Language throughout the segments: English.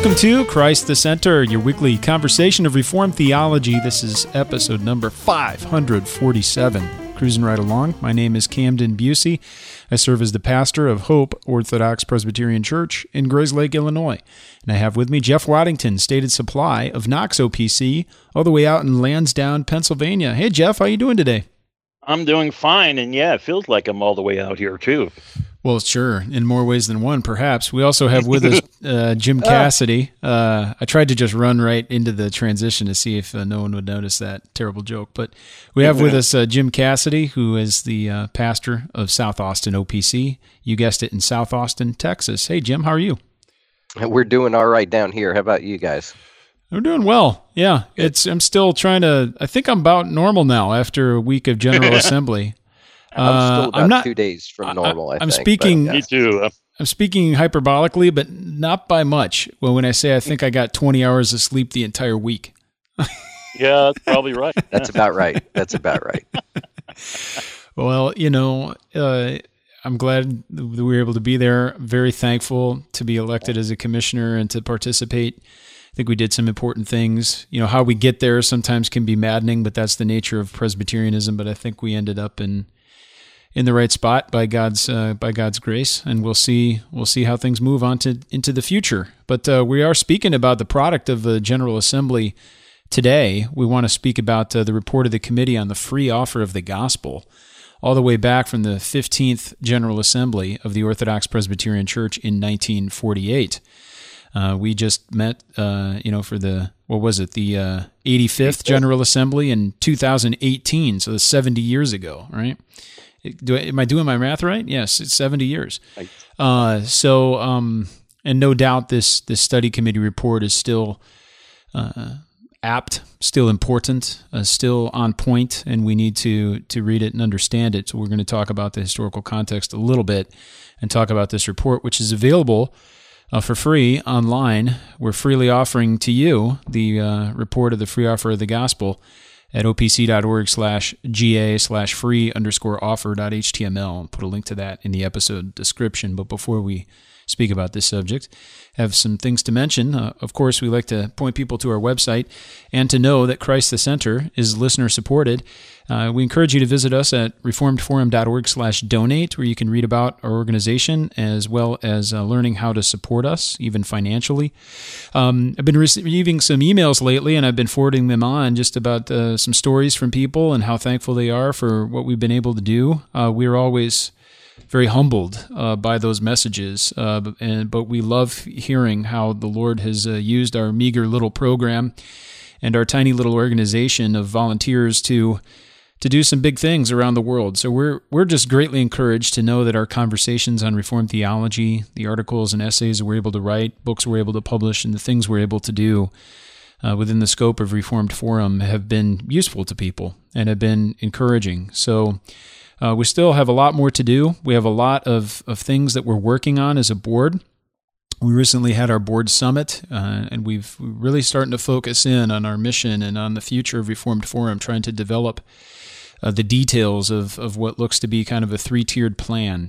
Welcome to Christ the Center, your weekly conversation of Reformed theology. This is episode number 547. Cruising right along. My name is Camden Busey. I serve as the pastor of Hope Orthodox Presbyterian Church in Grayslake, Illinois. And I have with me Jeff Waddington, Stated Supply of Knox OPC, all the way out in Lansdowne, Pennsylvania. Hey, Jeff, how you doing today? I'm doing fine, and yeah, it feels like I'm all the way out here, too. Well, sure, in more ways than one, perhaps. We also have with us Jim Cassidy. I tried to just run right into the transition to see if no one would notice that terrible joke. But we have with us Jim Cassidy, who is the pastor of South Austin OPC. You guessed it, in South Austin, Texas. Hey, Jim, how are you? We're doing all right down here. How about you guys? We're doing well. Yeah, I'm still trying to. I think I'm about normal now after a week of General Assembly. I'm still about 2 days from normal. I'm speaking. Me too. I'm speaking hyperbolically, but not by much. Well, when I say I think I got 20 hours of sleep the entire week. Yeah, that's probably right. That's about right. That's about right. Well, I'm glad that we were able to be there. Very thankful to be elected as a commissioner and to participate. I think we did some important things. How we get there sometimes can be maddening, but that's the nature of Presbyterianism. But I think we ended up in the right spot by God's grace, and we'll see how things move on into the future. But we are speaking about the product of the General Assembly today. We want to speak about the report of the Committee on the Free Offer of the Gospel, all the way back from the 15th General Assembly of the Orthodox Presbyterian Church in 1948. We just met, for the 85th General Assembly in 2018, so that's 70 years ago, right? Am I doing my math right? Yes, it's 70 years. Right. And no doubt this study committee report is still apt, still important, still on point, and we need to read it and understand it. So we're going to talk about the historical context a little bit and talk about this report, which is available for free online. We're freely offering to you the report of the free offer of the gospel at opc.org/ga/free_offer.html. I'll put a link to that in the episode description. But before we speak about this subject, I have some things to mention. Of course, we like to point people to our website and to know that Christ the Center is listener-supported. We encourage you to visit us at reformedforum.org/donate, where you can read about our organization as well as learning how to support us, even financially. I've been receiving some emails lately, and I've been forwarding them on just about some stories from people and how thankful they are for what we've been able to do. We're always very humbled by those messages, but we love hearing how the Lord has used our meager little program and our tiny little organization of volunteers to do some big things around the world. So we're just greatly encouraged to know that our conversations on Reformed theology, the articles and essays we're able to write, books we're able to publish, and the things we're able to do within the scope of Reformed Forum have been useful to people and have been encouraging. So we still have a lot more to do. We have a lot of things that we're working on as a board. We recently had our board summit, and we're really starting to focus in on our mission and on the future of Reformed Forum, trying to develop the details of what looks to be kind of a three-tiered plan.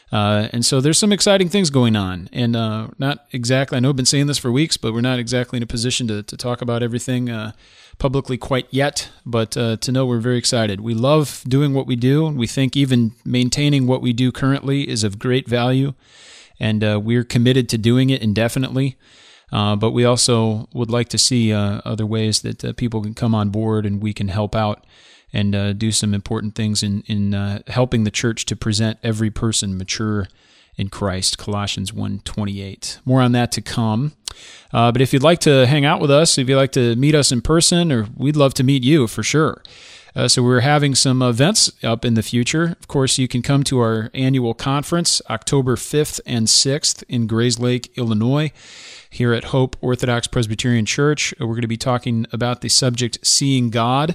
And so there's some exciting things going on. And not exactly, I know I've been saying this for weeks, but we're not exactly in a position to talk about everything publicly quite yet, but to know we're very excited. We love doing what we do. We think even maintaining what we do currently is of great value, and we're committed to doing it indefinitely. But we also would like to see other ways that people can come on board and we can help out and do some important things in helping the church to present every person mature in Christ, Colossians 1:28. More on that to come. But if you'd like to hang out with us, if you'd like to meet us in person, or we'd love to meet you for sure. So we're having some events up in the future. Of course, you can come to our annual conference, October 5th and 6th in Grayslake, Illinois, here at Hope Orthodox Presbyterian Church. We're going to be talking about the subject, Seeing God.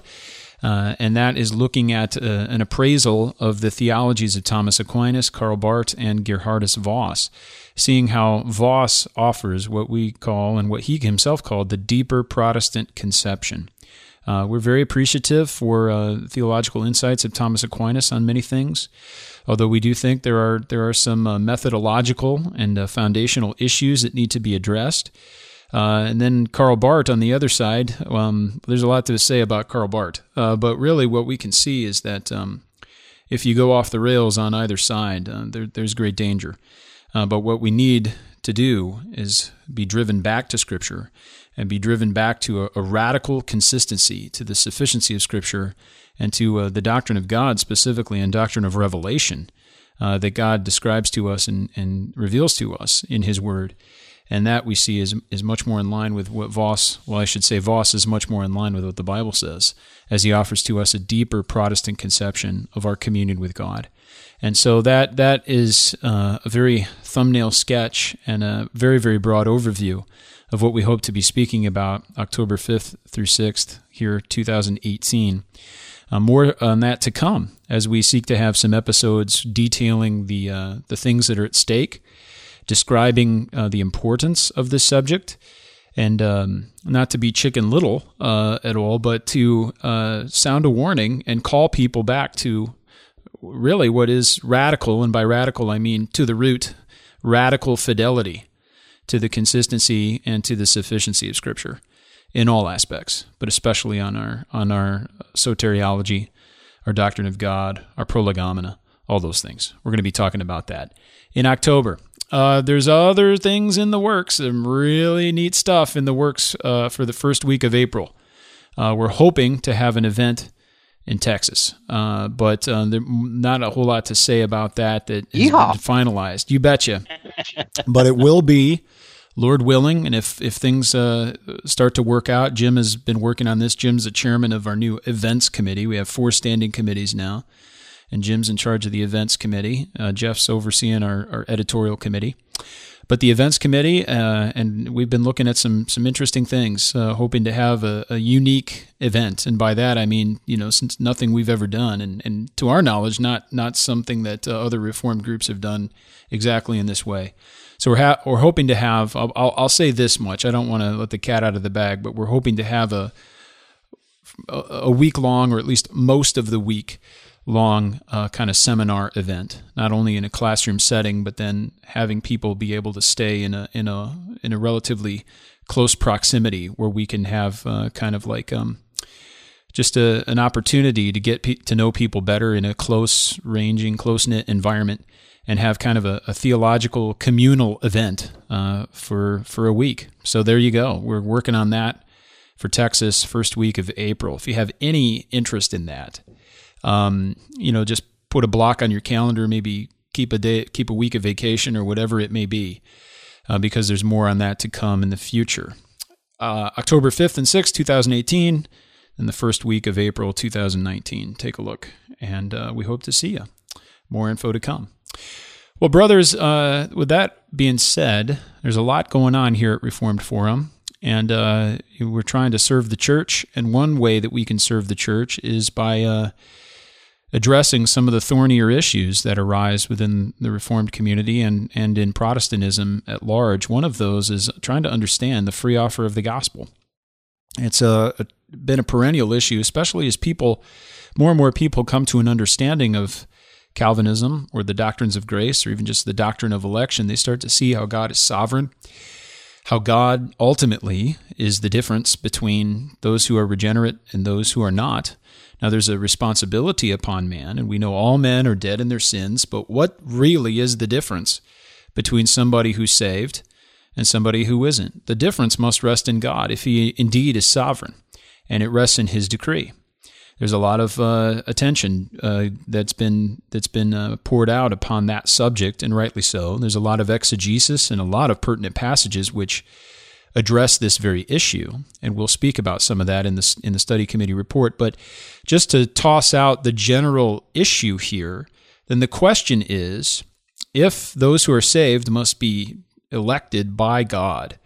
And that is looking at an appraisal of the theologies of Thomas Aquinas, Karl Barth, and Gerhardus Voss, seeing how Voss offers what we call, and what he himself called, the deeper Protestant conception. We're very appreciative for theological insights of Thomas Aquinas on many things, although we do think there are some methodological and foundational issues that need to be addressed. And then Karl Barth on the other side, there's a lot to say about Karl Barth. But really what we can see is that if you go off the rails on either side, there's great danger. But what we need to do is be driven back to Scripture and be driven back to a radical consistency to the sufficiency of Scripture and to the doctrine of God specifically and doctrine of revelation that God describes to us and reveals to us in His Word. And that we see is much more in line with what Voss is much more in line with what the Bible says, as he offers to us a deeper Protestant conception of our communion with God. And so that is a very thumbnail sketch and a very, very broad overview of what we hope to be speaking about October 5th through 6th here, 2018. More on that to come as we seek to have some episodes detailing the things that are at stake, describing the importance of this subject, and not to be Chicken Little at all, but to sound a warning and call people back to really what is radical, and by radical I mean to the root, radical fidelity to the consistency and to the sufficiency of Scripture in all aspects, but especially on our soteriology, our doctrine of God, our prolegomena, all those things. We're going to be talking about that in October. There's other things in the works, some really neat stuff in the works for the first week of April. We're hoping to have an event in Texas, but there's not a whole lot to say about that has been finalized. You betcha. But it will be, Lord willing, and if things start to work out, Jim has been working on this. Jim's the chairman of our new events committee. We have 4 standing committees now, and Jim's in charge of the events committee. Jeff's overseeing our editorial committee. But the events committee, and we've been looking at some interesting things, hoping to have a unique event. And by that, I mean, since nothing we've ever done, and to our knowledge, not something that other Reformed groups have done exactly in this way. So we're hoping to have, I'll say this much, I don't want to let the cat out of the bag, but we're hoping to have a week-long, or at least most of the week, long kind of seminar event, not only in a classroom setting, but then having people be able to stay in a relatively close proximity where we can have kind of like just an opportunity to get to know people better in a close-ranging, close-knit environment, and have kind of a theological communal event for a week. So there you go. We're working on that for Texas, first week of April. If you have any interest in that, just put a block on your calendar, maybe keep a week of vacation or whatever it may be, because there's more on that to come in the future. October 5th and 6th, 2018, and the first week of April, 2019. Take a look, and we hope to see you. More info to come. Well, brothers, with that being said, there's a lot going on here at Reformed Forum. And we're trying to serve the church, and one way that we can serve the church is by addressing some of the thornier issues that arise within the Reformed community and in Protestantism at large. One of those is trying to understand the free offer of the gospel. It's been a perennial issue, especially as more and more people come to an understanding of Calvinism or the doctrines of grace, or even just the doctrine of election. They start to see how God is sovereign, how God ultimately is the difference between those who are regenerate and those who are not. Now, there's a responsibility upon man, and we know all men are dead in their sins, but what really is the difference between somebody who's saved and somebody who isn't? The difference must rest in God, if He indeed is sovereign, and it rests in His decree. There's a lot of attention that's been poured out upon that subject, and rightly so. There's a lot of exegesis and a lot of pertinent passages which address this very issue, and we'll speak about some of that in the study committee report. But just to toss out the general issue here, then the question is, if those who are saved must be elected by God,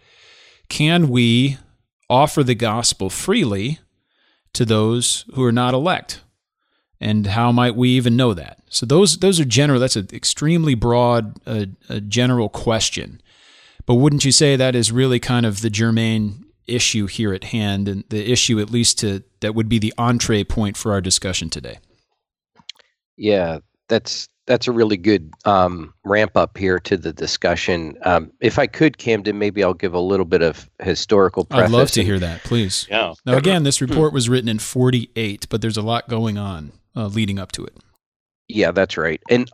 can we offer the gospel freely to those who are not elect? And how might we even know that? So those are general. That's an extremely broad, general question. But wouldn't you say that is really kind of the germane issue here at hand, and the issue at least that would be the entree point for our discussion today? Yeah, That's a really good ramp up here to the discussion. If I could, Camden, maybe I'll give a little bit of historical preface. I'd love to hear that, please. Yeah. Now, again, this report was written in 48, but there's a lot going on leading up to it. Yeah, that's right. And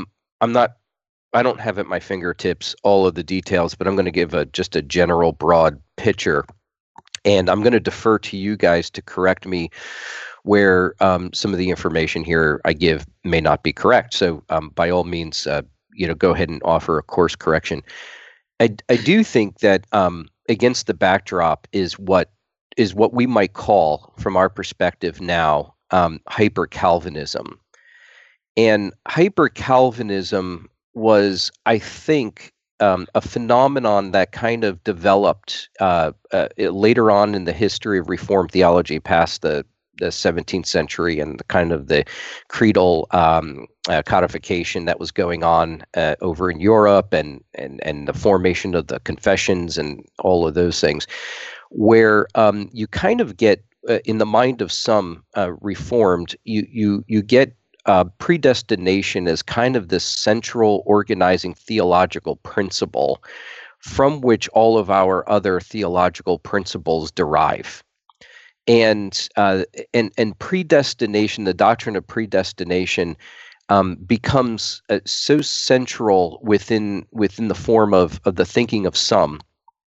I don't have at my fingertips all of the details, but I'm going to give just a general broad picture. And I'm going to defer to you guys to correct me where some of the information here I give may not be correct. So by all means, go ahead and offer a course correction. I do think that against the backdrop is what we might call, from our perspective now, hyper-Calvinism. And hyper-Calvinism was, I think, a phenomenon that kind of developed later on in the history of Reformed theology, past the 17th century and the kind of the creedal codification that was going on over in Europe, and the formation of the confessions and all of those things, where you kind of get in the mind of some Reformed, you get predestination as kind of this central organizing theological principle from which all of our other theological principles derive. And predestination, the doctrine of predestination, becomes so central within the form of the thinking of some,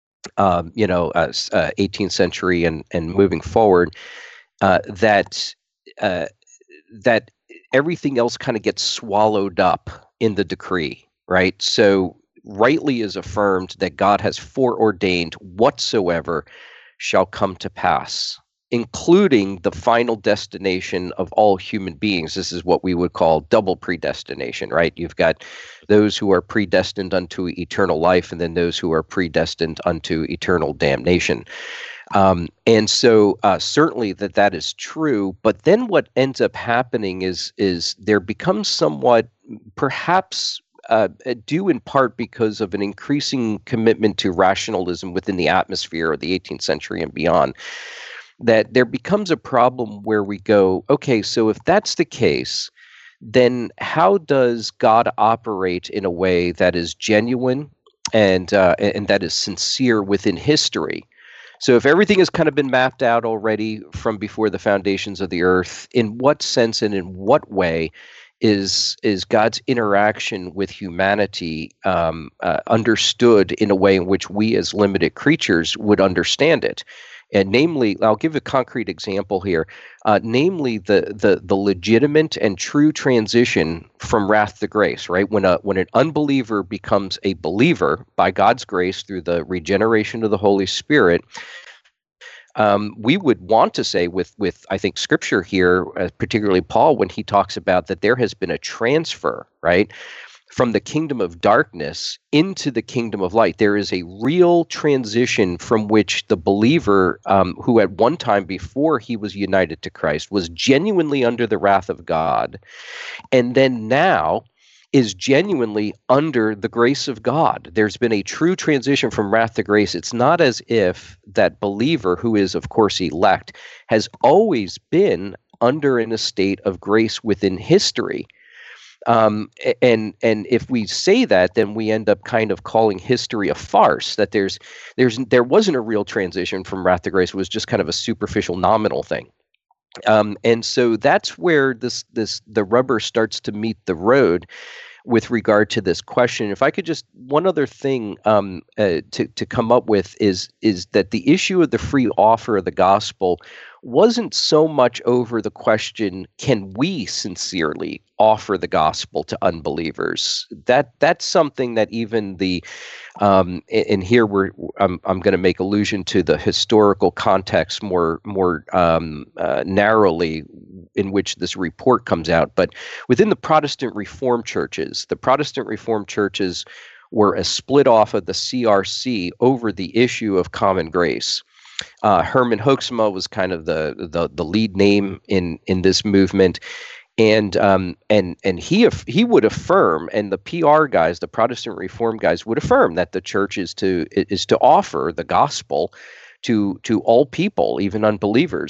18th century and moving forward, that everything else kind of gets swallowed up in the decree, right? So rightly is affirmed that God has foreordained whatsoever shall come to pass, including the final destination of all human beings. This is what we would call double predestination, right? You've got those who are predestined unto eternal life, and then those who are predestined unto eternal damnation. And so certainly that is true. But then what ends up happening is there becomes somewhat, perhaps due in part because of an increasing commitment to rationalism within the atmosphere of the 18th century and beyond, that there becomes a problem where we go, okay, so if that's the case, then how does God operate in a way that is genuine and that is sincere within history? So if everything has kind of been mapped out already from before the foundations of the earth, in what sense and in what way is God's interaction with humanity understood in a way in which we as limited creatures would understand it? And namely, I'll give a concrete example here, namely the legitimate and true transition from wrath to grace, right? When an unbeliever becomes a believer by God's grace through the regeneration of the Holy Spirit, we would want to say with I think Scripture here, particularly Paul, when he talks about that there has been a transfer, right, from the kingdom of darkness into the kingdom of light. There is a real transition from which the believer, who at one time before he was united to Christ was genuinely under the wrath of God, and then now is genuinely under the grace of God. There's been a true transition from wrath to grace. It's not as if that believer, who is of course elect, has always been under an estate of grace within history. And if we say that, then we end up kind of calling history a farce, that there wasn't a real transition from wrath to grace. It was just kind of a superficial nominal thing. And so that's where the rubber starts to meet the road with regard to this question. If I could just, one other thing to come up with is that the issue of the free offer of the gospel wasn't so much over the question, can we sincerely offer the gospel to unbelievers? That's something that even the and here I'm going to make allusion to the historical context more narrowly in which this report comes out. But within the Protestant Reformed churches, were a split off of the CRC over the issue of common grace. Herman Hoeksema was kind of the lead name in this movement, and he would affirm, and the PR guys, the Protestant Reform guys, would affirm that the church is to offer the gospel to all people, even unbelievers.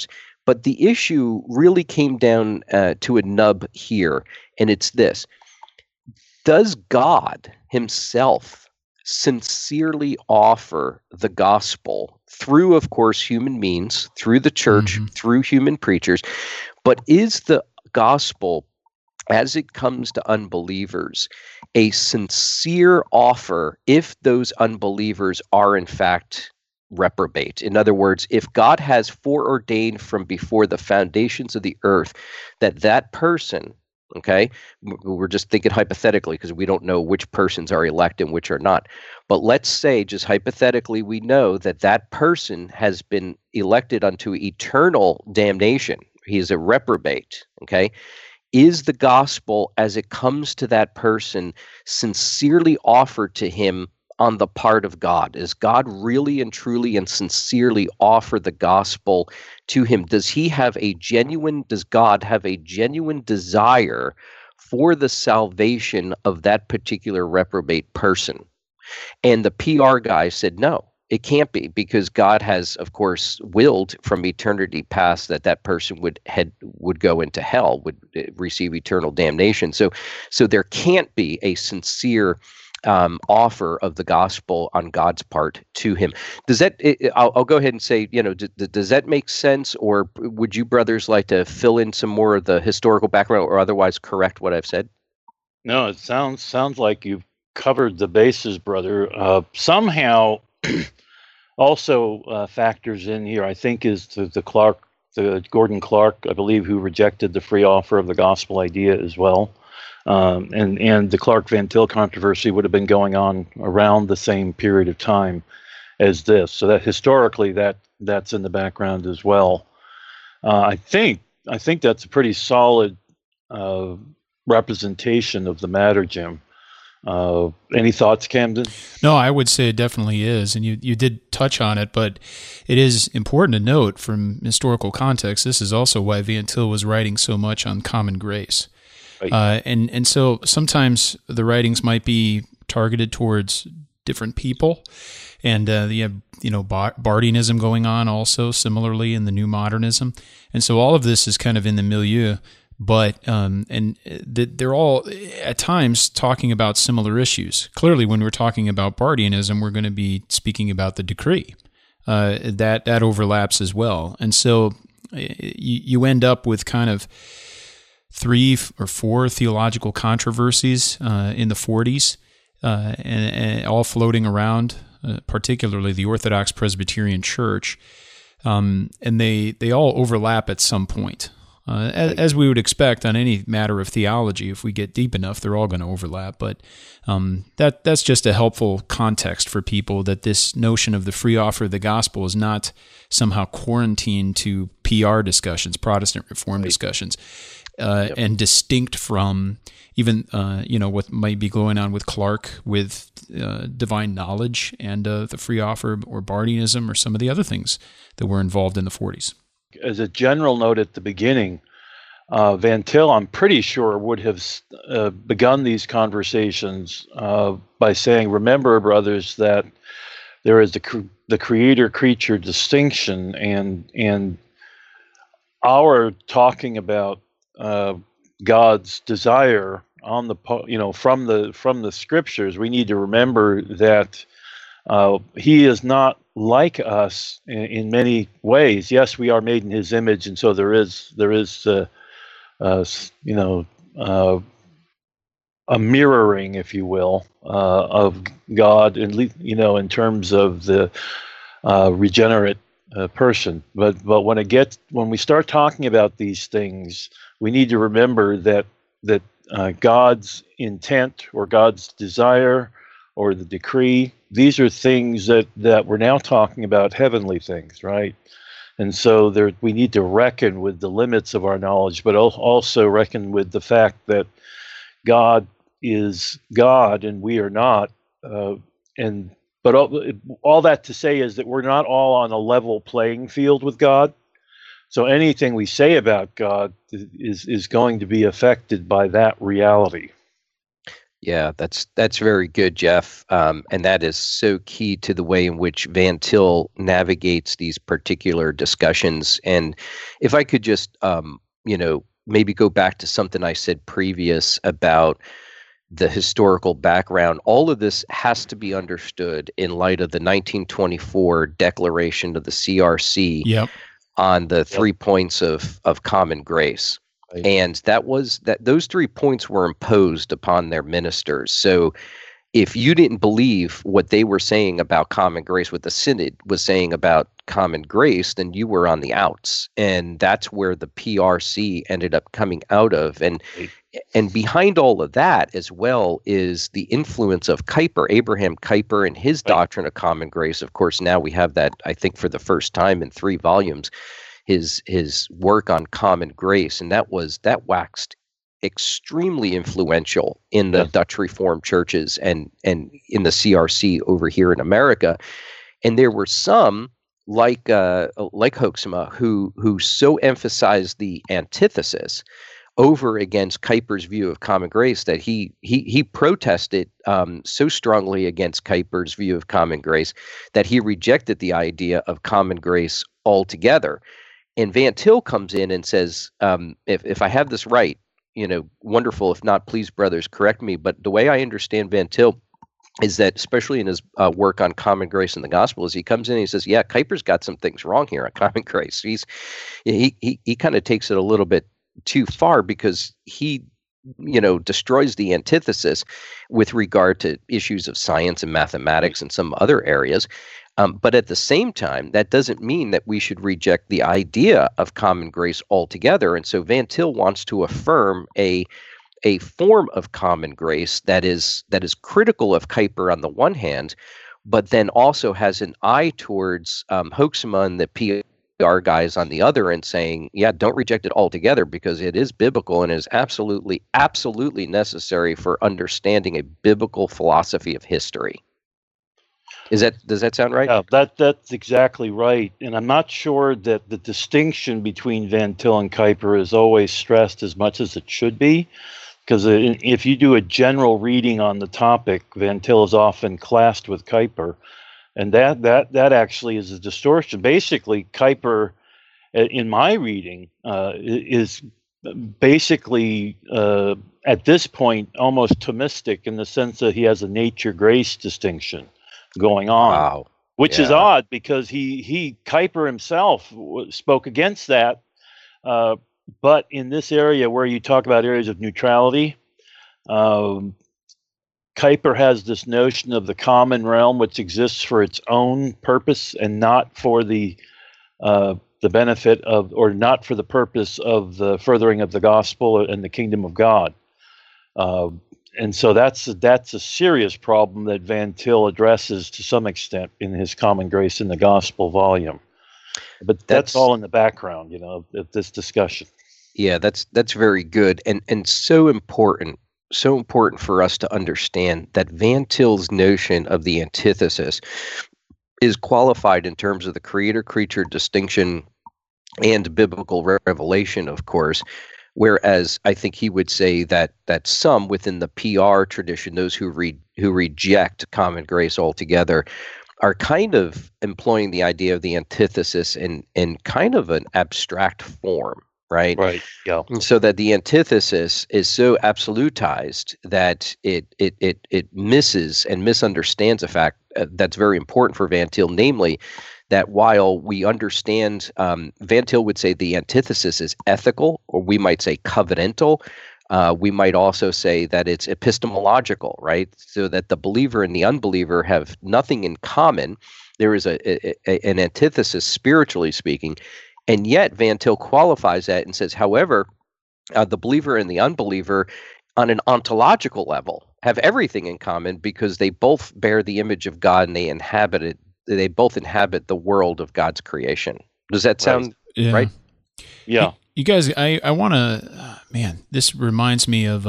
But the issue really came down to a nub here, and it's this. Does God himself sincerely offer the gospel through, of course, human means, through the church, through human preachers? But is the gospel, as it comes to unbelievers, a sincere offer if those unbelievers are in fact reprobate? In other words, if God has foreordained from before the foundations of the earth that that person, okay, we're just thinking hypothetically because we don't know which persons are elect and which are not, but let's say just hypothetically we know that that person has been elected unto eternal damnation. He is a reprobate, okay? Is the gospel, as it comes to that person, sincerely offered to him on the part of God? Is God really and truly and sincerely offer the gospel to him? Does God have a genuine desire for the salvation of that particular reprobate person? And the PR guy said, no, it can't be, because God has, of course, willed from eternity past that that person would go into hell, would receive eternal damnation. So there can't be a sincere offer of the gospel on God's part to him. Does that? I'll go ahead and say, does that make sense? Or would you brothers like to fill in some more of the historical background, or otherwise correct what I've said? No, it sounds like you've covered the bases, brother. Somehow. Also factors in here, I think, is the Gordon Clark, I believe, who rejected the free offer of the gospel idea as well. And the Clark Van Til controversy would have been going on around the same period of time as this. So that historically that's in the background as well. I think that's a pretty solid representation of the matter, Jim. Any thoughts, Camden? No, I would say it definitely is, and you did touch on it, but it is important to note from historical context, this is also why Van Til was writing so much on common grace. Right. And so sometimes the writings might be targeted towards different people, and you have Bardianism going on also similarly in the New Modernism, and so all of this is kind of in the milieu. But they're all at times talking about similar issues. Clearly, when we're talking about Bardianism, we're going to be speaking about the decree. That overlaps as well, and so you end up with kind of 3 or 4 theological controversies in the 40s, and all floating around, particularly the Orthodox Presbyterian Church, and they all overlap at some point. As we would expect on any matter of theology, if we get deep enough, they're all going to overlap. But that's just a helpful context for people, that this notion of the free offer of the gospel is not somehow quarantined to PR discussions, Protestant Reform discussions, and distinct from even what might be going on with Clark with divine knowledge and the free offer or Bardianism or some of the other things that were involved in the 40s. As a general note at the beginning, Van Til, I'm pretty sure, would have begun these conversations by saying, remember, brothers, that there is the creator-creature distinction, and our talking about God's desire on the from the scriptures. We need to remember that he is not like us in many ways. Yes, we are made in his image, and so there is a mirroring, if you will, of God, in terms of the regenerate person. But when we start talking about these things, we need to remember that God's intent or God's desire or the decree, these are things that we're now talking about, heavenly things, right? And so we need to reckon with the limits of our knowledge, but also reckon with the fact that God is God and we are not. But all that to say is that we're not all on a level playing field with God. So anything we say about God is going to be affected by that reality. Yeah, that's very good, Jeff. And that is so key to the way in which Van Til navigates these particular discussions. And if I could just, maybe go back to something I said previous about the historical background, all of this has to be understood in light of the 1924 declaration of the CRC Yep. on the 3 points of common grace. Right. And those 3 points were imposed upon their ministers. So if you didn't believe what they were saying about common grace, what the synod was saying about common grace, then you were on the outs. And that's where the PRC ended up coming out of. And behind all of that as well is the influence of Kuyper, Abraham Kuyper, and his doctrine of common grace. Of course, now we have that, I think, for the first time in 3 volumes, his work on common grace, and that waxed extremely influential in the Dutch Reformed churches and in the CRC over here in America. And there were some like Hoeksema who so emphasized the antithesis over against Kuyper's view of common grace that he protested so strongly against Kuyper's view of common grace that he rejected the idea of common grace altogether. And Van Til comes in and says, if I have this right, wonderful. If not, please, brothers, correct me. But the way I understand Van Til is that, especially in his work on common grace and the gospel, is he comes in and he says, yeah, Kuyper's got some things wrong here on common grace. He kind of takes it a little bit too far because he destroys the antithesis with regard to issues of science and mathematics and some other areas. But at the same time, that doesn't mean that we should reject the idea of common grace altogether. And so Van Til wants to affirm a form of common grace that is critical of Kuyper on the one hand, but then also has an eye towards Hoeksema and the PR guys on the other end, saying, yeah, don't reject it altogether because it is biblical and is absolutely, absolutely necessary for understanding a biblical philosophy of history. Does that sound right? Yeah, that's exactly right. And I'm not sure that the distinction between Van Til and Kuyper is always stressed as much as it should be, because if you do a general reading on the topic, Van Til is often classed with Kuyper, and that actually is a distortion. Basically, Kuyper, in my reading, is basically at this point almost Thomistic in the sense that he has a nature-grace distinction going on, which is odd because Kuyper himself spoke against that. But in this area where you talk about areas of neutrality, Kuyper has this notion of the common realm, which exists for its own purpose and not for the benefit of, or not for the purpose of the furthering of the gospel and the kingdom of God. And so that's a serious problem that Van Til addresses to some extent in his Common Grace in the Gospel volume. But that's all in the background, of this discussion. Yeah, that's very good and so important for us to understand that Van Til's notion of the antithesis is qualified in terms of the creator-creature distinction and biblical revelation, of course. Whereas I think he would say that some within the PR tradition, those who reject common grace altogether, are kind of employing the idea of the antithesis in kind of an abstract form, right? Right. Yeah. And so that the antithesis is so absolutized that it misses and misunderstands a fact that's very important for Van Til, namely that while we understand, Van Til would say the antithesis is ethical, or we might say covenantal. We might also say that it's epistemological, right? So that the believer and the unbeliever have nothing in common. There is an antithesis, spiritually speaking. And yet Van Til qualifies that and says, however, the believer and the unbeliever on an ontological level have everything in common because they both bear the image of God and they both inhabit the world of God's creation. Does that sound right? Yeah. You guys, I want to, this reminds me of,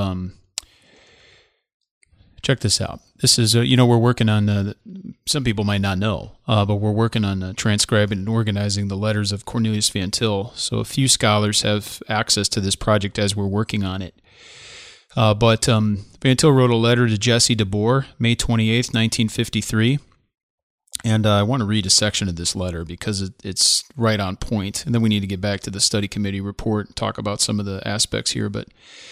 check this out. This is, we're working on, some people might not know, but we're working on transcribing and organizing the letters of Cornelius Van Til. So a few scholars have access to this project as we're working on it. But Van Til wrote a letter to Jesse DeBoer, May 28th, 1953. And I want to read a section of this letter because it's right on point. And then we need to get back to the study committee report and talk about some of the aspects here. But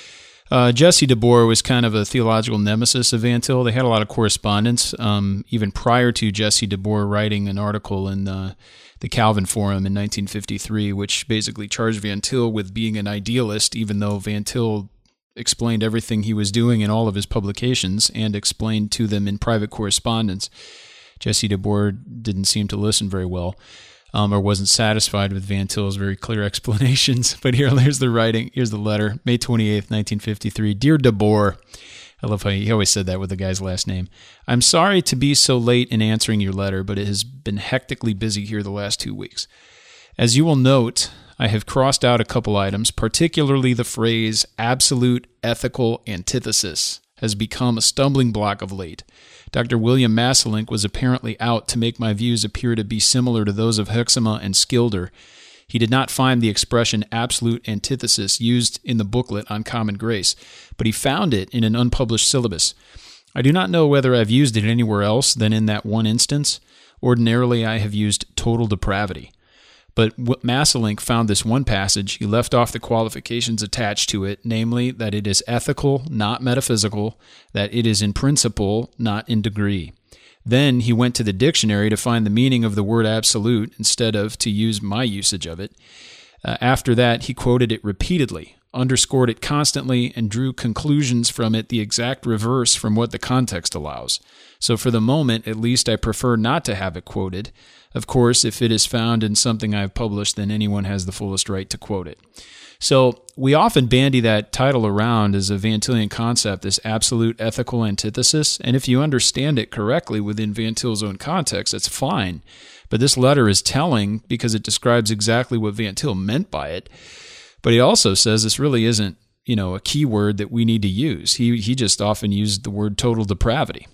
Jesse DeBoer was kind of a theological nemesis of Van Til. They had a lot of correspondence, even prior to Jesse DeBoer writing an article in the Calvin Forum in 1953, which basically charged Van Til with being an idealist, even though Van Til explained everything he was doing in all of his publications and explained to them in private correspondence. Jesse DeBoer didn't seem to listen very well, or wasn't satisfied with Van Til's very clear explanations. But here's the writing. Here's the letter, May 28th, 1953. Dear DeBoer, I love how he always said that with the guy's last name. I'm sorry to be so late in answering your letter, but it has been hectically busy here the last 2 weeks. As you will note, I have crossed out a couple items, particularly the phrase absolute ethical antithesis has become a stumbling block of late. Dr. William Masselink was apparently out to make my views appear to be similar to those of Hoeksema and Schilder. He did not find the expression absolute antithesis used in the booklet on common grace, but he found it in an unpublished syllabus. I do not know whether I've used it anywhere else than in that one instance. Ordinarily, I have used total depravity. But Masselink found this one passage. He left off the qualifications attached to it, namely that it is ethical, not metaphysical, that it is in principle, not in degree. Then he went to the dictionary to find the meaning of the word absolute instead of to use my usage of it. After that, he quoted it repeatedly, underscored it constantly, and drew conclusions from it the exact reverse from what the context allows. So for the moment, at least, I prefer not to have it quoted. Of course, if it is found in something I've published, then anyone has the fullest right to quote it. So we often bandy that title around as a Van Tilian concept, this absolute ethical antithesis, and if you understand it correctly within Van Til's own context, that's fine. But this letter is telling because it describes exactly what Van Til meant by it. But he also says this really isn't, a key word that we need to use. He just often used the word total depravity.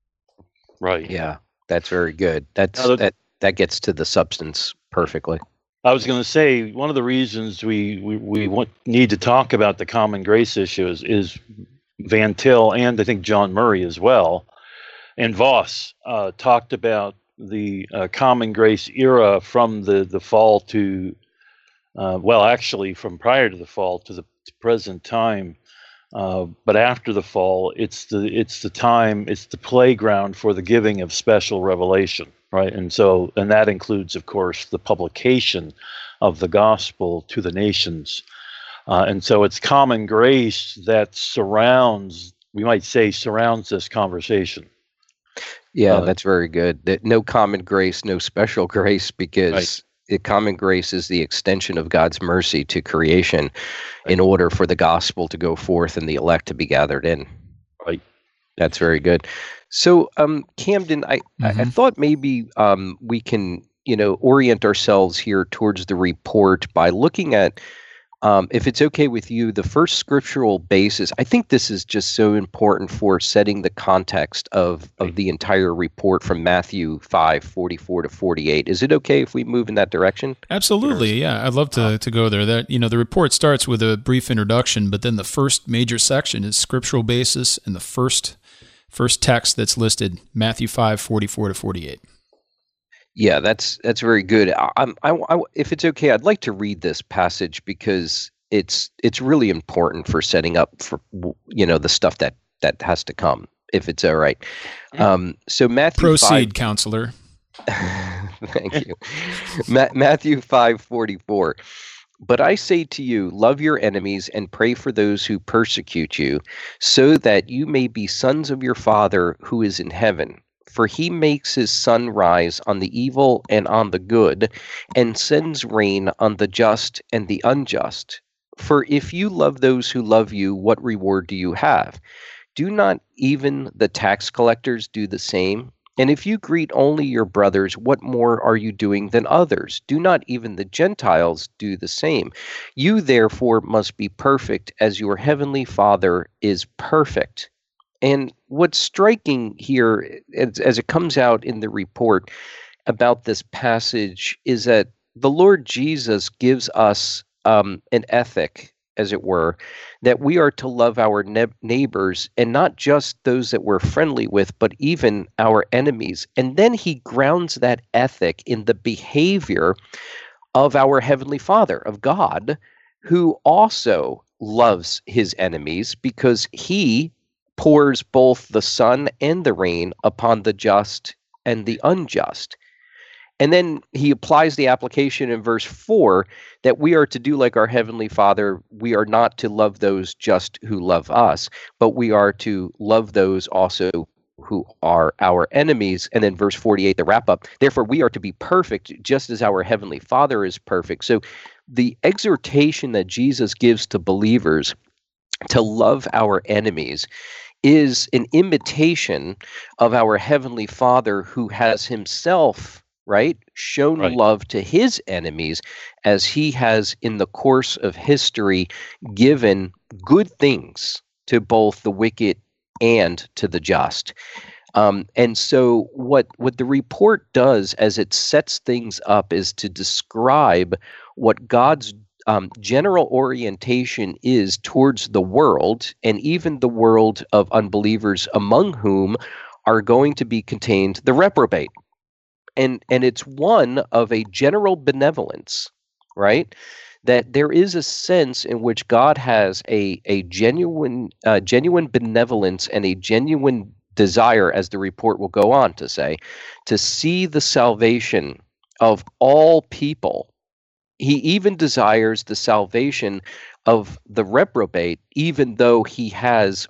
Right. Yeah, that's very good. That gets to the substance perfectly. I was going to say one of the reasons we need to talk about the common grace issue is Van Til, and I think John Murray as well, and Voss talked about the common grace era from the fall to, actually from prior to the fall to the present time. But after the fall, it's the playground for the giving of special revelation. Right, and that includes, of course, the publication of the gospel to the nations, and so it's common grace that surrounds this conversation. Yeah, that's very good. That no common grace, no special grace, because the common grace is the extension of God's mercy to creation, in order for the gospel to go forth and the elect to be gathered in. Right. That's very good. So, Camden, I thought maybe we can, orient ourselves here towards the report by looking at, if it's okay with you, the first scriptural basis. I think this is just so important for setting the context of the entire report from Matthew 5:44 to 48. Is it okay if we move in that direction? Absolutely, yeah. I'd love to go there. That the report starts with a brief introduction, but then the first major section is scriptural basis, and the first text that's listed, Matthew 5:44 to 48. Yeah, that's very good. I, if it's okay, I'd like to read this passage because it's really important for setting up for the stuff that has to come. If it's all right. So Matthew. Proceed, counselor. Thank you. Matthew 5:44. But I say to you, love your enemies and pray for those who persecute you, so that you may be sons of your Father who is in heaven. For he makes his sun rise on the evil and on the good, and sends rain on the just and the unjust. For if you love those who love you, what reward do you have? Do not even the tax collectors do the same? And if you greet only your brothers, what more are you doing than others? Do not even the Gentiles do the same? You therefore must be perfect as your heavenly Father is perfect. And what's striking here, as it comes out in the report about this passage, is that the Lord Jesus gives us an ethic as it were, that we are to love our neighbors, and not just those that we're friendly with, but even our enemies. And then he grounds that ethic in the behavior of our Heavenly Father, of God, who also loves his enemies, because he pours both the sun and the rain upon the just and the unjust. And then he applies the application in verse 4 that we are to do like our Heavenly Father. We are not to love those just who love us, but we are to love those also who are our enemies. And then verse 48, the wrap up, therefore we are to be perfect just as our Heavenly Father is perfect. So the exhortation that Jesus gives to believers to love our enemies is an imitation of our Heavenly Father, who has himself, shown love to his enemies, as he has in the course of history given good things to both the wicked and to the just. And so what the report does as it sets things up is to describe what God's general orientation is towards the world, and even the world of unbelievers, among whom are going to be contained the reprobate. And it's one of a general benevolence, right? That there is a sense in which God has a genuine benevolence and a genuine desire, as the report will go on to say, to see the salvation of all people. He even desires the salvation of the reprobate, even though he has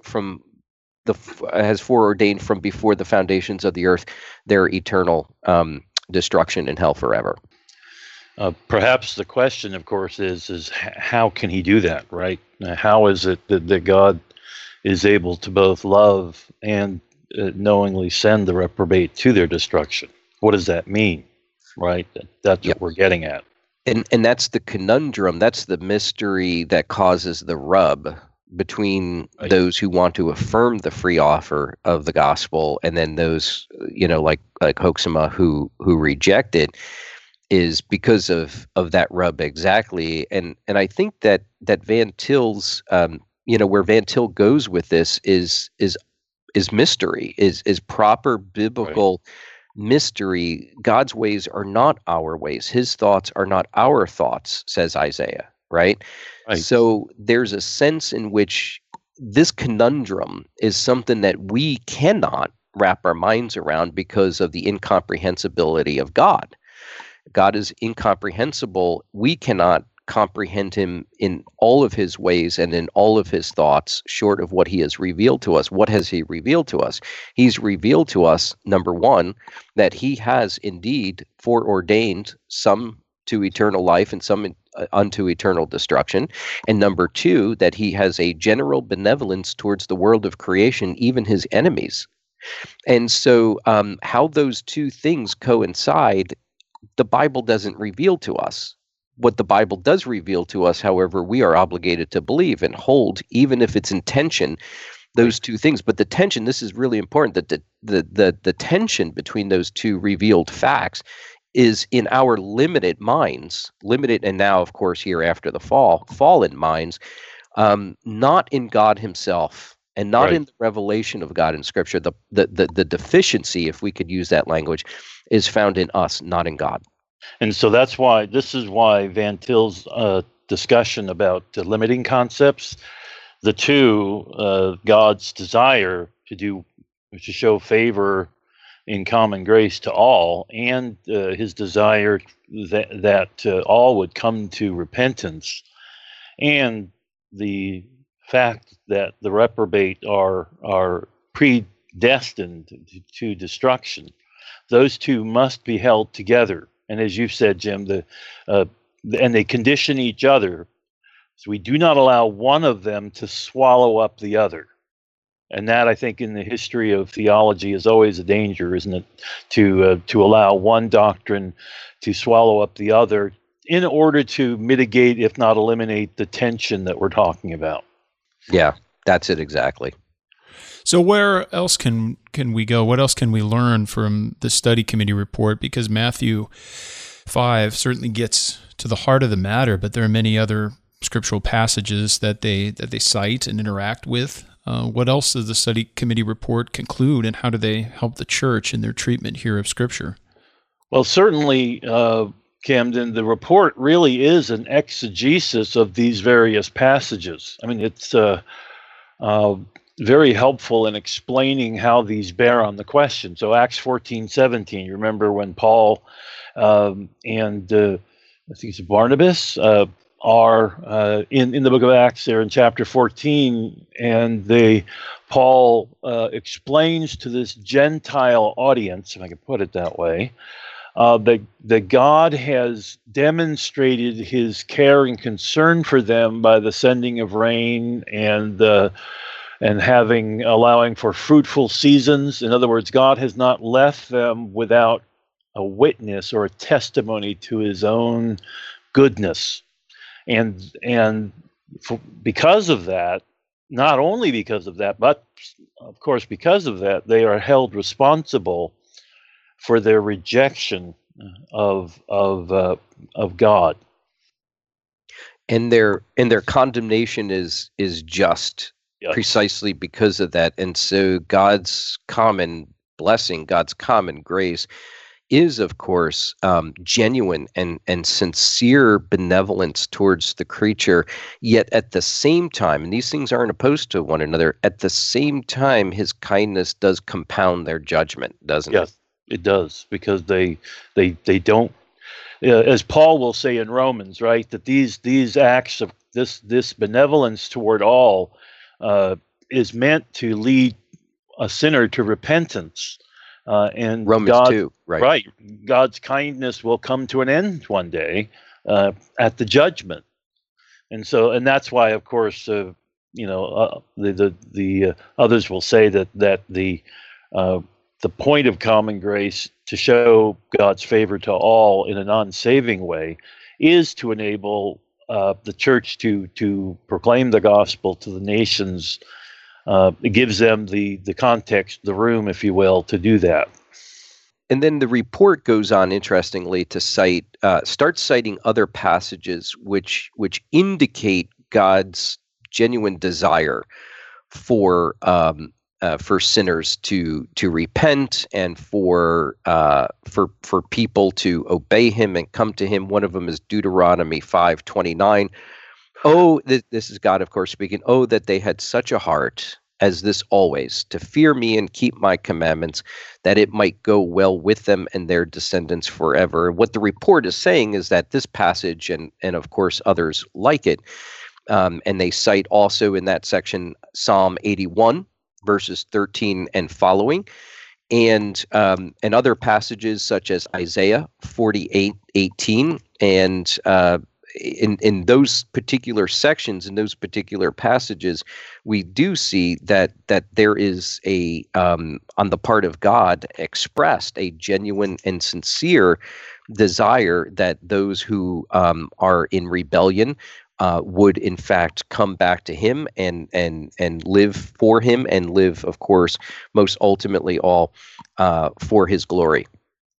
foreordained from before the foundations of the earth their eternal destruction in hell forever. Perhaps the question, of course, is how can he do that, right? How is it that God is able to both love and knowingly send the reprobate to their destruction? What does that mean, right? That's what we're getting at. And that's the conundrum. That's the mystery that causes the rub between those who want to affirm the free offer of the gospel, and then those, like Hoeksema who reject it, is because of that rub exactly. And I think that Van Til's, where Van Til goes with this is mystery, is proper biblical mystery. God's ways are not our ways. His thoughts are not our thoughts, says Isaiah, right? So there's a sense in which this conundrum is something that we cannot wrap our minds around because of the incomprehensibility of God. God is incomprehensible. We cannot comprehend him in all of his ways and in all of his thoughts, short of what he has revealed to us. What has he revealed to us? He's revealed to us, number one, that he has indeed foreordained some to eternal life and some unto eternal destruction. And number two, that he has a general benevolence towards the world of creation, even his enemies. And so how those two things coincide, the Bible doesn't reveal to us. What the Bible does reveal to us, however, we are obligated to believe and hold, even if it's in tension, those two things. But the tension, this is really important, that the tension between those two revealed facts is in our limited minds, limited, and now, of course, here after the fallen minds, not in God himself, and not in the revelation of God in Scripture. The deficiency, if we could use that language, is found in us, not in God. And so this is why Van Til's discussion about limiting concepts, the two, God's desire to show favor in common grace to all, and his desire that all would come to repentance, and the fact that the reprobate are predestined to destruction. Those two must be held together. And as you've said, Jim, and they condition each other. So we do not allow one of them to swallow up the other. And that, I think, in the history of theology is always a danger, isn't it? To allow one doctrine to swallow up the other in order to mitigate, if not eliminate, the tension that we're talking about. Yeah, that's it exactly. So where else can we go? What else can we learn from the study committee report? Because Matthew 5 certainly gets to the heart of the matter, but there are many other scriptural passages that they cite and interact with. What else does the study committee report conclude, and how do they help the church in their treatment here of Scripture? Well, certainly, Camden, the report really is an exegesis of these various passages. I mean, it's very helpful in explaining how these bear on the question. So Acts 14:17, you remember when Paul and I think it's Barnabas are in the book of Acts there in chapter 14, and Paul explains to this Gentile audience, if I can put it that way, that God has demonstrated his care and concern for them by the sending of rain and allowing for fruitful seasons. In other words, God has not left them without a witness or a testimony to his own goodness. And because of that, not only because of that, but of course because of that, they are held responsible for their rejection of God. And their condemnation is just. Yes. Precisely because of that. And so God's common blessing, God's common grace is, of course, genuine and sincere benevolence towards the creature. Yet at the same time, and these things aren't opposed to one another, at the same time, his kindness does compound their judgment, doesn't it? Yes, it does, because they don't, as Paul will say in Romans, right, that these acts of this benevolence toward all is meant to lead a sinner to repentance. And Romans 2, right? Right. God's kindness will come to an end one day at the judgment. And that's why, of course, the others will say that the point of common grace, to show God's favor to all in a non-saving way, is to enable the church to proclaim the gospel to the nations. It gives them the context, the room, if you will, to do that. And then the report goes on, interestingly, to start citing other passages which indicate God's genuine desire for sinners to repent and for people to obey him and come to him. One of them is Deuteronomy 5:29. Oh, this is God, of course, speaking. Oh, that they had such a heart as this always, to fear me and keep my commandments, that it might go well with them and their descendants forever. What the report is saying is that this passage, and of course others like it, and they cite also in that section Psalm 81, verses 13 and following, and other passages such as Isaiah 48:18, and in those particular sections, in those particular passages, we do see that there is on the part of God expressed a genuine and sincere desire that those who are in rebellion would in fact come back to him and live for him, and live, of course, most ultimately all for his glory.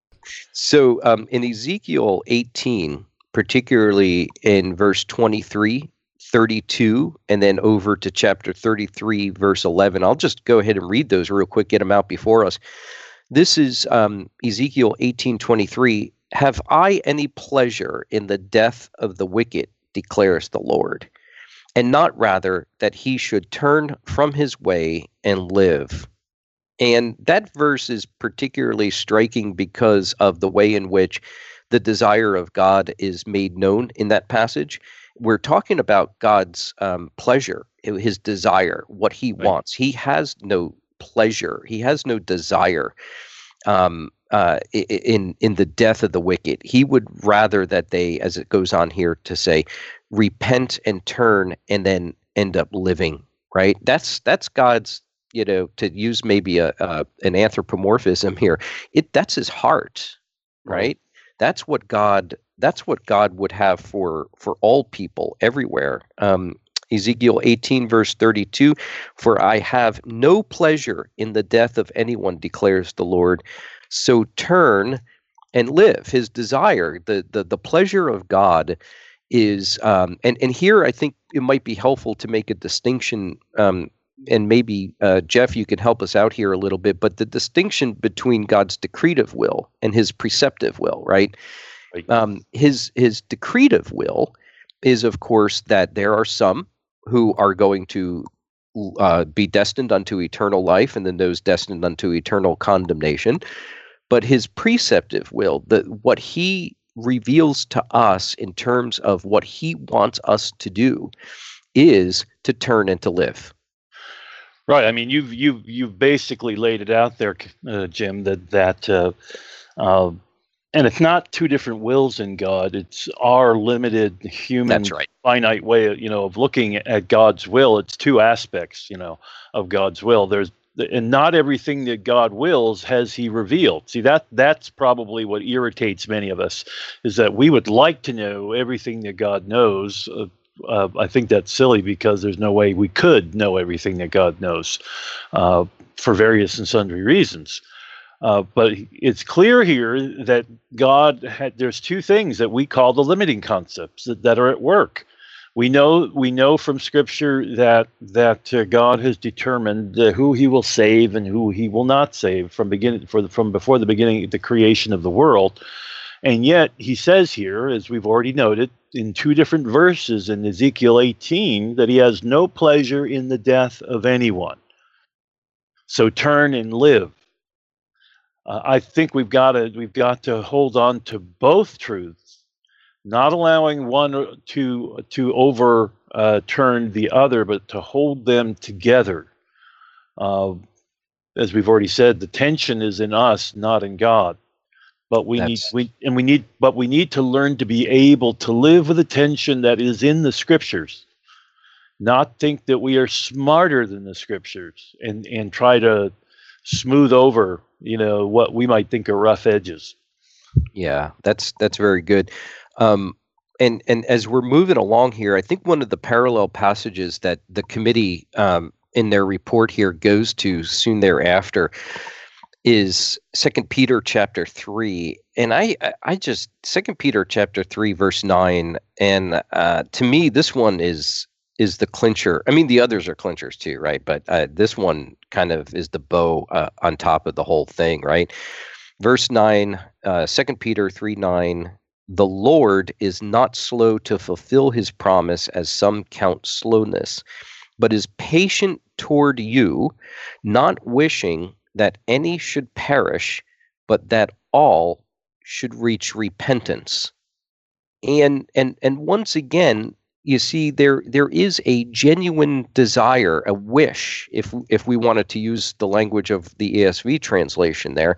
So in Ezekiel 18, particularly in verse 23, 32, and then over to chapter 33, verse 11. I'll just go ahead and read those real quick, get them out before us. This is Ezekiel 18:23. Have I any pleasure in the death of the wicked, declares the Lord, and not rather that he should turn from his way and live? And that verse is particularly striking because of the way in which the desire of God is made known in that passage. We're talking about God's pleasure, his desire, what he wants. He has no pleasure. He has no desire in the death of the wicked. He would rather that they, as it goes on here to say, repent and turn and then end up living, right? That's God's, to use maybe an anthropomorphism here. That's his heart, right? That's what God would have for all people everywhere. Ezekiel 18, verse 32, for I have no pleasure in the death of anyone, declares the Lord. So turn and live. His desire, the pleasure of God is, and here I think it might be helpful to make a distinction, and maybe Jeff, you can help us out here a little bit, but the distinction between God's decretive will and his preceptive will, right? His decretive will is, of course, that there are some who are going to be destined unto eternal life, and then those destined unto eternal condemnation. But his preceptive will, what he reveals to us in terms of what he wants us to do, is to turn and to live. Right. I mean, you've basically laid it out there, Jim. And it's not two different wills in God. It's our limited human, finite way, of looking at God's will. It's two aspects, of God's will. And not everything that God wills has he revealed. See, that's probably what irritates many of us, is that we would like to know everything that God knows. I think that's silly, because there's no way we could know everything that God knows, for various and sundry reasons. But it's clear here that there's two things that we call the limiting concepts that are at work. We know from Scripture that God has determined who he will save and who he will not save from before the beginning, the creation of the world. And yet he says here, as we've already noted, in two different verses in Ezekiel 18, that he has no pleasure in the death of anyone. So turn and live. I think we've got to hold on to both truths, not allowing one to overturn the other, but to hold them together. As we've already said, the tension is in us, not in God. But we need to learn to be able to live with the tension that is in the Scriptures, not think that we are smarter than the Scriptures and try to smooth over, what we might think are rough edges. Yeah, that's very good. And as we're moving along here, I think one of the parallel passages that the committee in their report here goes to soon thereafter is 2 Peter chapter 3. And I just 2 Peter chapter 3 verse 9, and to me this one is the clincher. I mean, the others are clinchers too, right? But this one kind of is the bow on top of the whole thing, right? Verse 9, 2 Peter 3:9, the Lord is not slow to fulfill his promise, as some count slowness, but is patient toward you, not wishing that any should perish, but that all should reach repentance. And once again, you see, there is a genuine desire, a wish, if we wanted to use the language of the ESV translation there,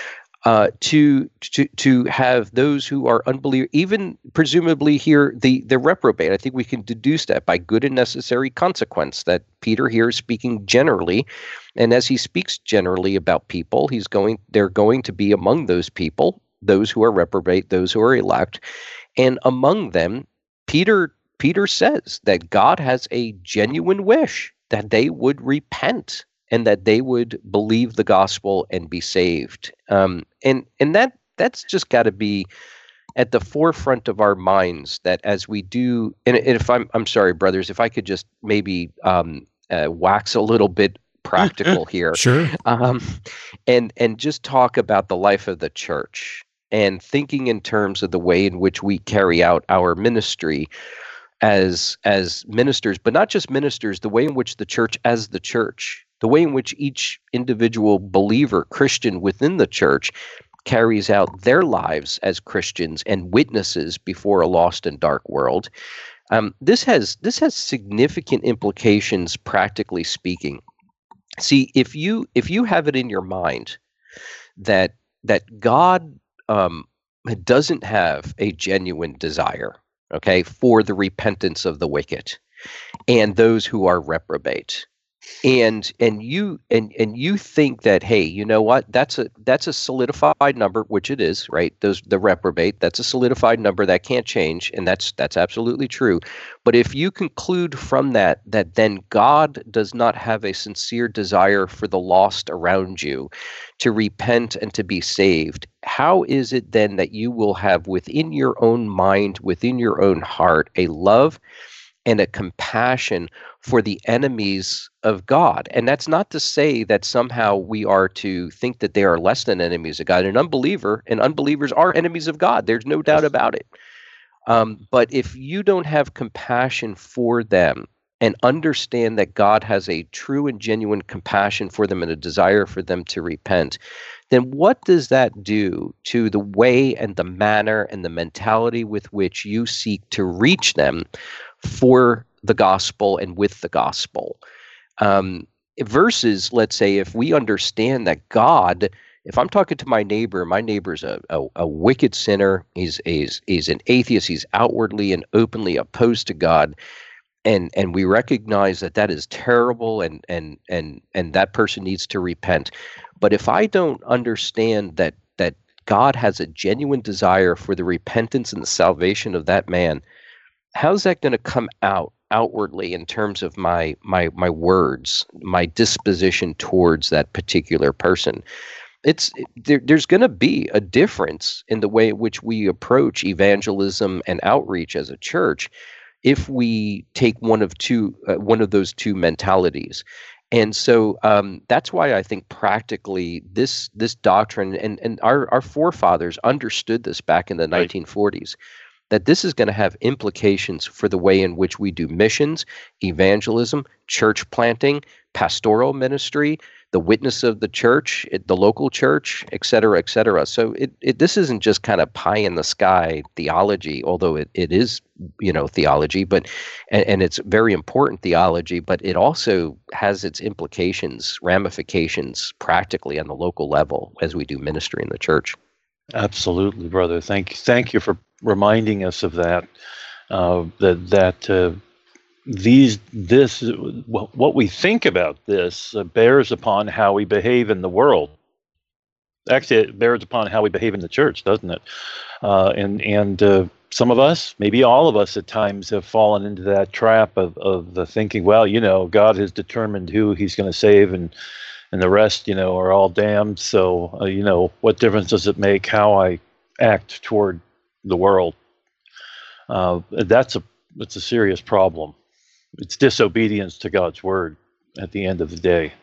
to have those who are unbelievers, even presumably here the reprobate. I think we can deduce that by good and necessary consequence, that Peter here is speaking generally, and as he speaks generally about people, they're going to be among those people, those who are reprobate, those who are elect, and among them, Peter says that God has a genuine wish that they would repent and that they would believe the gospel and be saved. And that's just got to be at the forefront of our minds, that as we do, and if I'm sorry, brothers, if I could just maybe wax a little bit practical here. Sure. And just talk about the life of the church and thinking in terms of the way in which we carry out our ministry as ministers, but not just ministers, the way in which the church as the church, the way in which each individual believer, Christian within the church, carries out their lives as Christians and witnesses before a lost and dark world. This has significant implications, practically speaking. See, if you have it in your mind that God doesn't have a genuine desire, okay, for the repentance of the wicked and those who are reprobate, And you think that, hey, you know what, that's a solidified number, which it is, right? The reprobate, that's a solidified number that can't change, and that's absolutely true. But if you conclude from that then God does not have a sincere desire for the lost around you to repent and to be saved, how is it then that you will have within your own mind, within your own heart, a love and a compassion for the enemies of God? And that's not to say that somehow we are to think that they are less than enemies of God. An unbeliever and unbelievers are enemies of God. There's no doubt about it. But if you don't have compassion for them and understand that God has a true and genuine compassion for them and a desire for them to repent, then what does that do to the way and the manner and the mentality with which you seek to reach them for the gospel and with the gospel? Versus, let's say, if we understand that God, if I'm talking to my neighbor's a wicked sinner, he's an atheist, he's outwardly and openly opposed to God, and we recognize that is terrible, and that person needs to repent. But if I don't understand that God has a genuine desire for the repentance and the salvation of that man, how's that going to come outwardly in terms of my words, my disposition towards that particular person? There's going to be a difference in the way in which we approach evangelism and outreach as a church if we take one of those two mentalities. And so that's why I think practically this doctrine, and our forefathers understood this back in the 1940s, that this is going to have implications for the way in which we do missions, evangelism, church planting, pastoral ministry, the witness of the church, the local church, et cetera, et cetera. So this isn't just kind of pie in the sky theology, although it is, theology, but and it's very important theology, but it also has its implications, ramifications practically on the local level as we do ministry in the church. Absolutely, brother. Thank you for reminding us of that. What we think about this bears upon how we behave in the world. Actually, it bears upon how we behave in the church, doesn't it? And some of us, maybe all of us, at times have fallen into that trap of the thinking, well, God has determined who He's going to save, and the rest, are all damned. So, what difference does it make how I act toward the world? That's a serious problem. It's disobedience to God's word at the end of the day.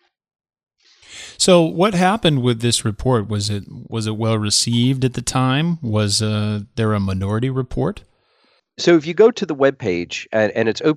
So what happened with this report? Was it well received at the time? Was there a minority report? So if you go to the webpage, and it's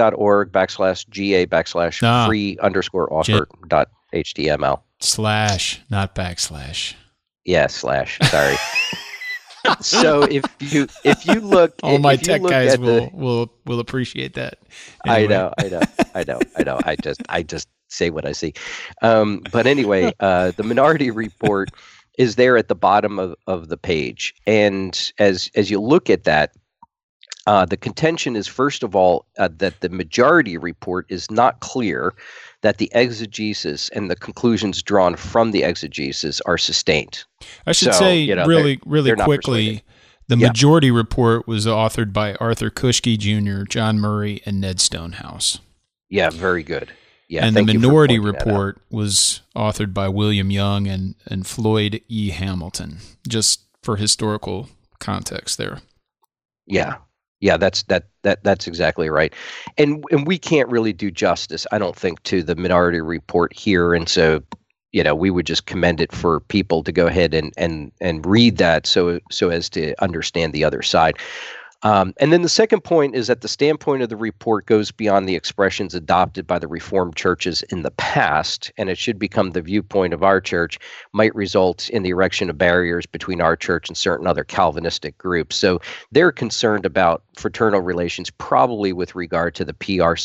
opc.org/ga/free_author.html. / not backslash. Yeah, / sorry. So if you look, all my tech guys will appreciate that. Anyway. I know. I just say what I see. But anyway, the minority report is there at the bottom of the page, and as you look at that, the contention is, first of all, that the majority report is not clear that the exegesis and the conclusions drawn from the exegesis are sustained. I should say really quickly, the majority report was authored by Arthur Kuschke Jr., John Murray, and Ned Stonehouse. Yeah, very good. Yeah, and the minority report was authored by William Young and Floyd E. Hamilton, just for historical context there. Yeah, that's exactly right. And we can't really do justice, I don't think, to the minority report here. And so, we would just commend it for people to go ahead and read that so as to understand the other side. And then the second point is that the standpoint of the report goes beyond the expressions adopted by the Reformed churches in the past, and it should become the viewpoint of our church, might result in the erection of barriers between our church and certain other Calvinistic groups. So they're concerned about fraternal relations, probably with regard to the PRC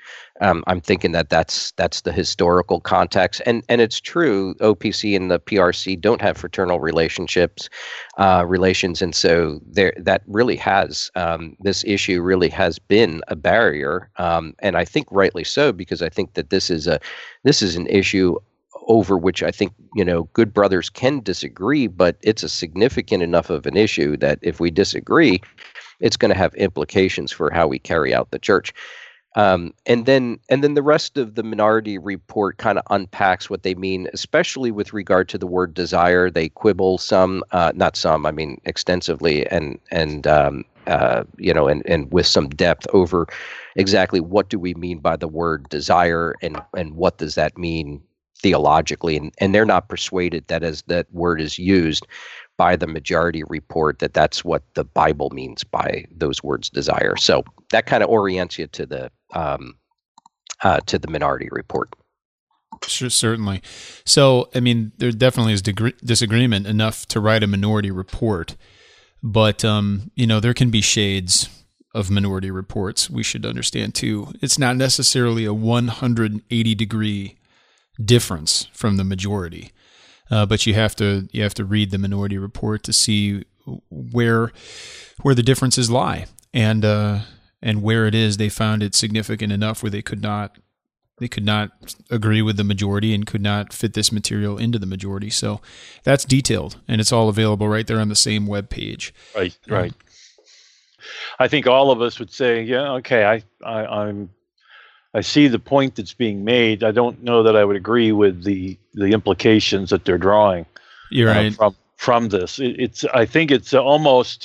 I'm thinking that's the historical context, and it's true. OPC and the PRC don't have fraternal relations, and so that really has this issue really has been a barrier, and I think rightly so, because I think that this is an issue over which I think, good brothers can disagree, but it's a significant enough of an issue that if we disagree, it's going to have implications for how we carry out the church. And then the rest of the Minority Report kind of unpacks what they mean, especially with regard to the word desire. They quibble extensively and with some depth over exactly what do we mean by the word desire and what does that mean theologically, and they're not persuaded that as that word is used by the Majority Report, that's what the Bible means by those words desire. So that kind of orients you to the Minority Report. Sure, certainly. So, there definitely is disagreement enough to write a Minority Report, but there can be shades of Minority Reports. We should understand too. It's not necessarily a 180-degree difference from the majority, but you have to read the Minority Report to see where the differences lie, and where it is they found it significant enough where they could not agree with the majority and could not fit this material into the majority. So that's detailed, and it's all available right there on the same web page. Right. I think all of us would say, yeah, okay, I see the point that's being made. I don't know that I would agree with the implications that they're drawing. You're right. From this. I think it's almost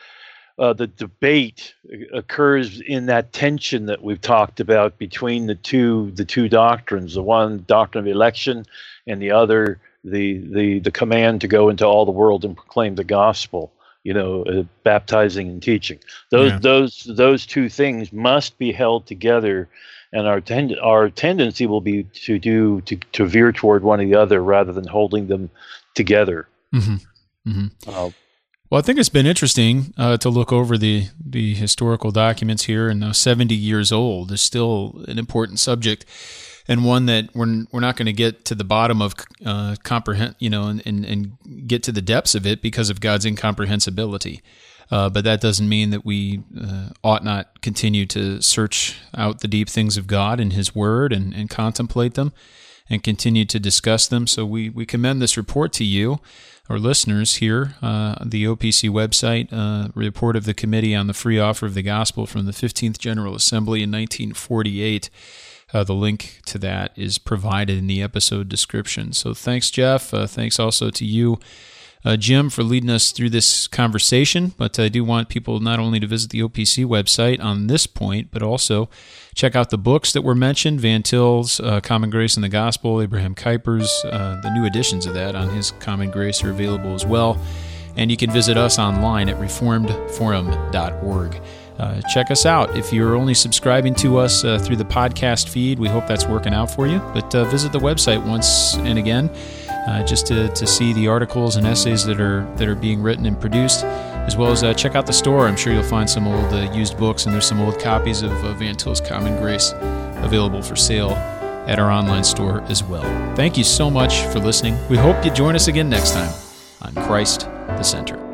the debate occurs in that tension that we've talked about between the two doctrines. The one, doctrine of election, and the other, the command to go into all the world and proclaim the gospel. Baptizing and teaching. Those two things must be held together. And our tendency will be to veer toward one or the other rather than holding them together. Mm-hmm. Mm-hmm. Well, I think it's been interesting to look over the historical documents here, and 70 years old is still an important subject, and one that we're not going to get to the bottom of comprehend, and get to the depths of it because of God's incomprehensibility. But that doesn't mean that we ought not continue to search out the deep things of God and His Word and contemplate them and continue to discuss them. So we commend this report to you, our listeners here, the OPC website, report of the Committee on the Free Offer of the Gospel from the 15th General Assembly in 1948. The link to that is provided in the episode description. So thanks, Jeff. Thanks also to you, Jim, for leading us through this conversation. But I do want people not only to visit the OPC website on this point, but also check out the books that were mentioned, Van Til's Common Grace and the Gospel, Abraham Kuyper's, the new editions of that on his Common Grace are available as well. And you can visit us online at reformedforum.org. Check us out. If you're only subscribing to us through the podcast feed, we hope that's working out for you. But visit the website once and again, just to see the articles and essays that are being written and produced, as well as check out the store. I'm sure you'll find some old used books, and there's some old copies of Van Til's Common Grace available for sale at our online store as well. Thank you so much for listening. We hope you join us again next time on Christ the Center.